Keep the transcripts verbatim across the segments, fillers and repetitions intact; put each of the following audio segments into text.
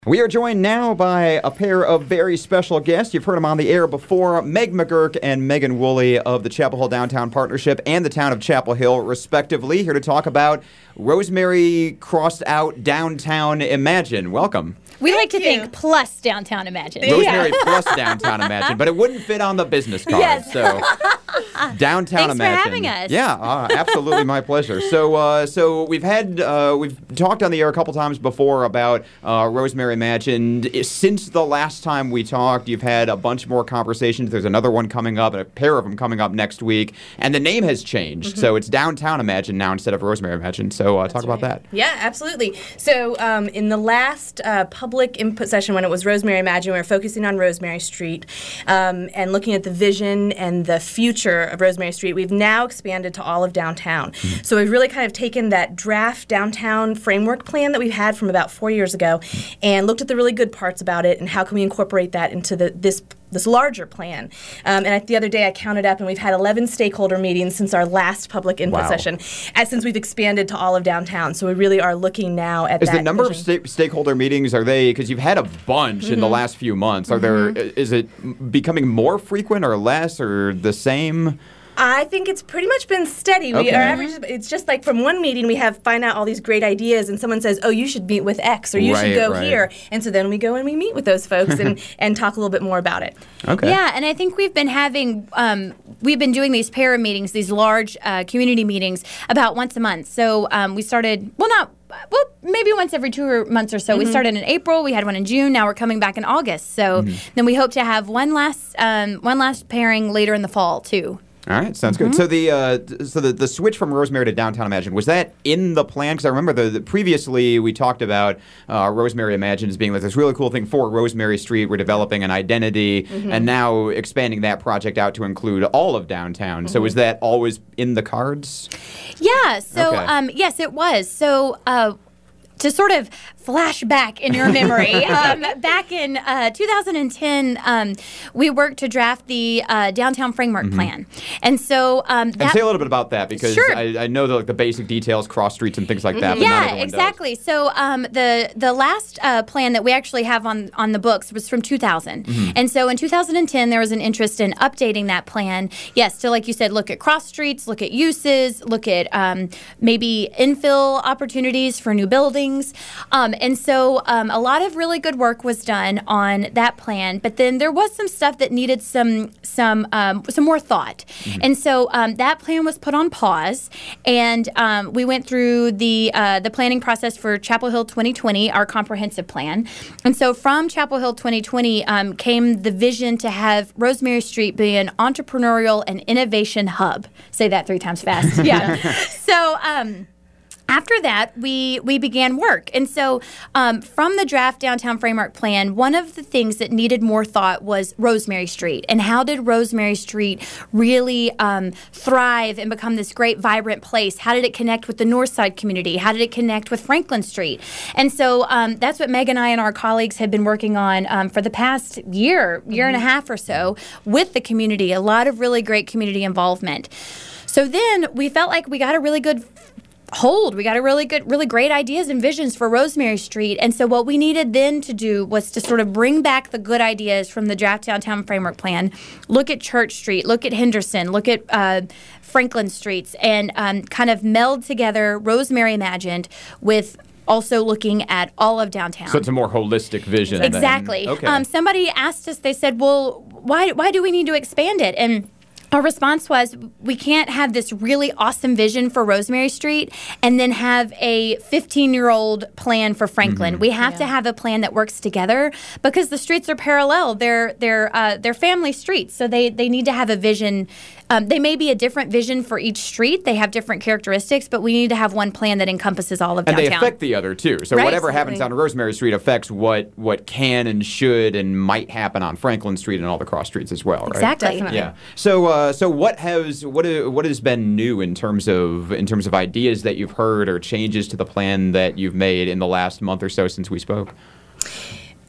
We are joined now by a pair of very special guests. You've heard them on the air before, Meg McGurk and Megan Woolley of the Chapel Hill Downtown Partnership and the town of Chapel Hill, respectively, here to talk about Rosemary Crossed Out Downtown Imagine. Welcome. We Thank like to you. think plus Downtown Imagine. Rosemary Yeah. plus Downtown Imagine, but it wouldn't fit on the business card. Yes. So Downtown Thanks Imagine. for having us. Yeah, uh, absolutely my pleasure. So, uh, so we've had uh, we've talked on the air a couple times before about uh, Rosemary Imagine. Since the last time we talked, you've had a bunch more conversations. There's another one coming up, and a pair of them coming up next week. And the name has changed, mm-hmm. so it's Downtown Imagine now instead of Rosemary Imagine. So, uh, talk right. about that. Yeah, absolutely. So, um, in the last uh, public input session, when it was Rosemary Imagine, we were focusing on Rosemary Street um, and looking at the vision and the future of Rosemary Street. We've now expanded to all of downtown. Mm-hmm. So we've really kind of taken that draft downtown framework plan that we've had from about four years ago mm-hmm. and looked at the really good parts about it and how can we incorporate that into the this this larger plan. Um, and I, the other day I counted up and we've had eleven stakeholder meetings since our last public input wow. session, as since we've expanded to all of downtown. So we really are looking now at is that. Is the number vision. of sta- stakeholder meetings, are they, because you've had a bunch mm-hmm. in the last few months, are mm-hmm. there, is it becoming more frequent or less or the same? I think it's pretty much been steady. We okay. our average, it's just like from one meeting we have find out all these great ideas and someone says, oh, you should meet with X or you right, should go right. here. And so then we go and we meet with those folks and, and talk a little bit more about it. Okay. Yeah, and I think we've been having, um, we've been doing these para meetings, these large uh, community meetings about once a month. So um, we started, well, not Well, maybe once every two months or so. Mm-hmm. We started in April. We had one in June. Now we're coming back in August. So mm-hmm. then we hope to have one last um, one last pairing later in the fall too. All right, sounds mm-hmm. good. So the uh, so the, the switch from Rosemary to Downtown Imagine, was that in the plan? Because I remember the, the previously we talked about uh, Rosemary Imagine as being like this really cool thing for Rosemary Street. We're developing an identity, mm-hmm. and now expanding that project out to include all of downtown. Mm-hmm. So was that always in the cards? Yeah. So okay. um, yes, it was. So. Uh, To sort of flash back in your memory, um, back in uh, two thousand ten, um, we worked to draft the uh, downtown framework mm-hmm. plan, and so um, that and say a little bit about that because sure. I, I know the, like, the basic details, cross streets and things like that. Mm-hmm. But yeah, not exactly. Does. So um, the the last uh, plan that we actually have on on the books was from two thousand, mm-hmm. and so in two thousand ten there was an interest in updating that plan. Yes, to like you said, look at cross streets, look at uses, look at um, maybe infill opportunities for new buildings. Um, and so um, a lot of really good work was done on that plan, but then there was some stuff that needed some some um, some more thought. Mm-hmm. And so um, that plan was put on pause, and um, we went through the uh, the planning process for Chapel Hill twenty twenty, our comprehensive plan. And so from Chapel Hill twenty twenty um, came the vision to have Rosemary Street be an entrepreneurial and innovation hub. Say that three times fast. Yeah. so. Um, After that, we we began work. And so um, from the draft downtown framework plan, one of the things that needed more thought was Rosemary Street. And how did Rosemary Street really um, thrive and become this great, vibrant place? How did it connect with the North Side community? How did it connect with Franklin Street? And so um, that's what Meg and I and our colleagues have been working on um, for the past year, year mm-hmm. and a half or so with the community. A lot of really great community involvement. So then we felt like we got a really good hold. We got a really good, really great ideas and visions for Rosemary Street. And so what we needed then to do was to sort of bring back the good ideas from the draft downtown framework plan, look at Church Street, look at Henderson, look at uh, Franklin Streets, and um, kind of meld together Rosemary Imagined with also looking at all of downtown. So it's a more holistic vision. Exactly. Then. Okay. Um, somebody asked us, they said, well, why, why do we need to expand it? And our response was, we can't have this really awesome vision for Rosemary Street and then have a fifteen-year-old plan for Franklin. Mm-hmm. We have yeah. to have a plan that works together because the streets are parallel. They're they're uh, they're family streets, so they they need to have a vision. Um, they may be a different vision for each street. They have different characteristics, but we need to have one plan that encompasses all of downtown. And they affect the other, too. So right? whatever happens on Rosemary Street affects what, what can and should and might happen on Franklin Street and all the cross streets as well, right? Exactly. Definitely. Yeah. So uh, so what has what what has been new in terms of in terms of ideas that you've heard or changes to the plan that you've made in the last month or so since we spoke?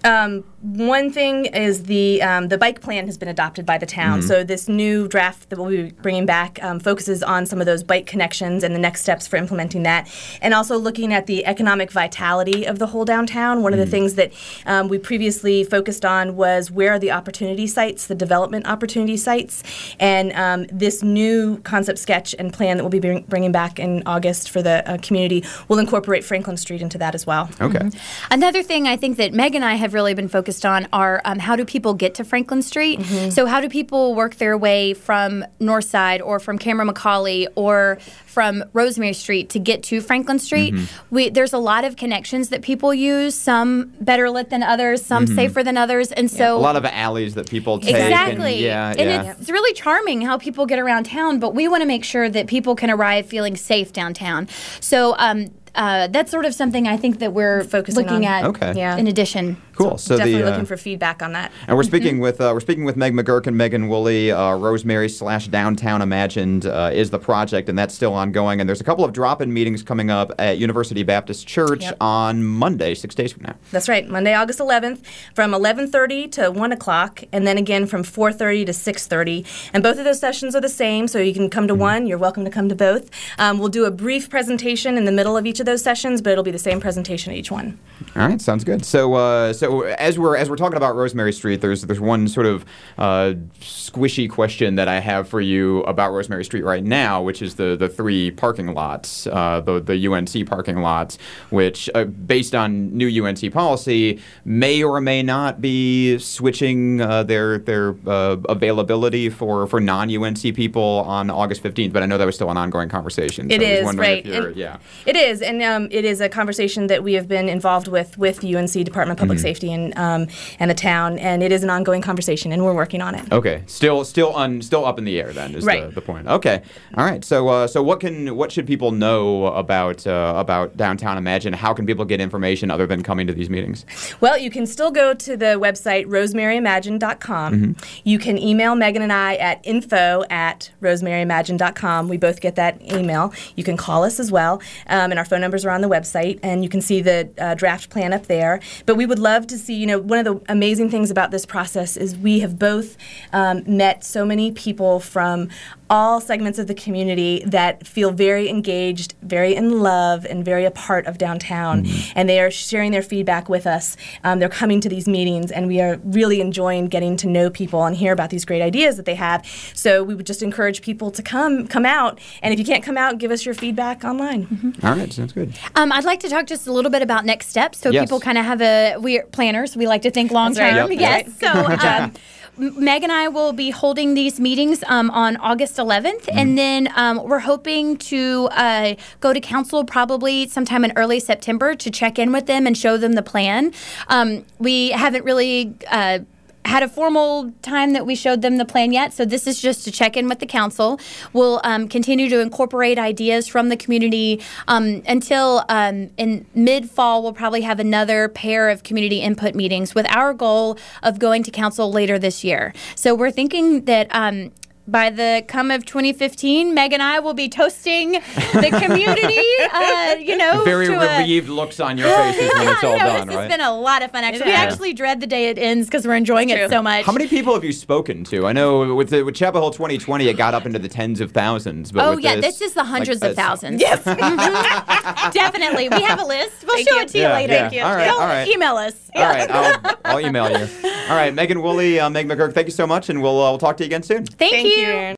Um, one thing is the um, the bike plan has been adopted by the town. Mm-hmm. So this new draft that we'll be bringing back um, focuses on some of those bike connections and the next steps for implementing that, and also looking at the economic vitality of the whole downtown. One of the things that um, we previously focused on was where are the opportunity sites, the development opportunity sites, and um, this new concept sketch and plan that we'll be bring, bringing back in August for the uh, community will incorporate Franklin Street into that as well. Okay. Mm-hmm. Another thing I think that Meg and I have really been focused on are um, how do people get to Franklin Street? Mm-hmm. So how do people work their way from Northside or from Cameron McCauley or from Rosemary Street to get to Franklin Street? Mm-hmm. We there's a lot of connections that people use, some better lit than others, some mm-hmm. safer than others, and so yeah, a lot of alleys that people take. Exactly. And, yeah, and yeah. it's, it's really charming how people get around town, but we want to make sure that people can arrive feeling safe downtown. So um, uh, that's sort of something I think that we're focusing looking on. at Okay. Yeah. in addition. Cool. So definitely the, uh, looking for feedback on that. And we're speaking mm-hmm. with uh, we're speaking with Meg McGurk and Megan Woolley. Uh, Rosemary slash Downtown Imagined uh, is the project, and that's still ongoing. And there's a couple of drop-in meetings coming up at University Baptist Church yep. on Monday, six days from now. That's right, Monday, August eleventh, from eleven thirty to one o'clock, and then again from four thirty to six thirty. And both of those sessions are the same, so you can come to mm-hmm. one. You're welcome to come to both. Um, we'll do a brief presentation in the middle of each of those sessions, but it'll be the same presentation at each one. All right, sounds good. So, uh, so as we're as we're talking about Rosemary Street, there's there's one sort of uh, squishy question that I have for you about Rosemary Street right now, which is the the three parking lots, uh, the the U N C parking lots, which, uh, based on new U N C policy, may or may not be switching uh, their their uh, availability for, for non-U N C people on August fifteenth. But I know that was still an ongoing conversation. So it I was is wondering right. if you're, and yeah, it is, and um, it is a conversation that we have been involved with with U N C Department of Public mm-hmm. Safety and um, and the town, and it is an ongoing conversation, and we're working on it. Okay, still still un, still up in the air then is right. the, the point. Okay, all right. So uh, so what can what should people know about uh, about Downtown Imagine? How can people get information other than coming to these meetings? Well, you can still go to the website rosemary imagine dot com. Mm-hmm. You can email Megan and I at info at rosemary imagine dot com. We both get that email. You can call us as well, um, and our phone numbers are on the website, and you can see the uh, draft plan up there. But we would love to see, you know, one of the amazing things about this process is we have both um, met so many people from all segments of the community that feel very engaged, very in love, and very a part of downtown. Mm-hmm. And they are sharing their feedback with us. Um, they're coming to these meetings, and we are really enjoying getting to know people and hear about these great ideas that they have. So we would just encourage people to come come out. And if you can't come out, give us your feedback online. Mm-hmm. All right, sounds good. Um, I'd like to talk just a little bit about next steps, so yes. people kind of have a we're planners. We like to think long term. Right. Yep. Yes. Right. So. Um, Meg and I will be holding these meetings um, on August eleventh, mm-hmm. and then um, we're hoping to uh, go to council probably sometime in early September to check in with them and show them the plan. Um, we haven't really uh, had a formal time that we showed them the plan yet, so this is just to check in with the council. We'll um, continue to incorporate ideas from the community um, until um, in mid-fall we'll probably have another pair of community input meetings with our goal of going to council later this year. So we're thinking that um, by the come of twenty fifteen, Meg and I will be toasting the community, uh, you know. Very to relieved a, looks on your faces when it's all no, done, this right? has been a lot of fun, actually. We Yeah. actually dread the day it ends because we're enjoying it so much. How many people have you spoken to? I know with the, with Chapel Hill twenty twenty, it got up into the tens of thousands. But Oh, with yeah, this, this is the hundreds like, of uh, thousands. Yes. Mhm. Definitely. We have a list. We'll Thank show you. it to you Yeah, later. yeah. Thank you. All right, Don't all right. email us. All right, I'll, I'll email you. All right, Megan Woolley, uh, Meg McGurk, thank you so much, and we'll, uh, we'll talk to you again soon. Thank, Thank you. you, Aaron.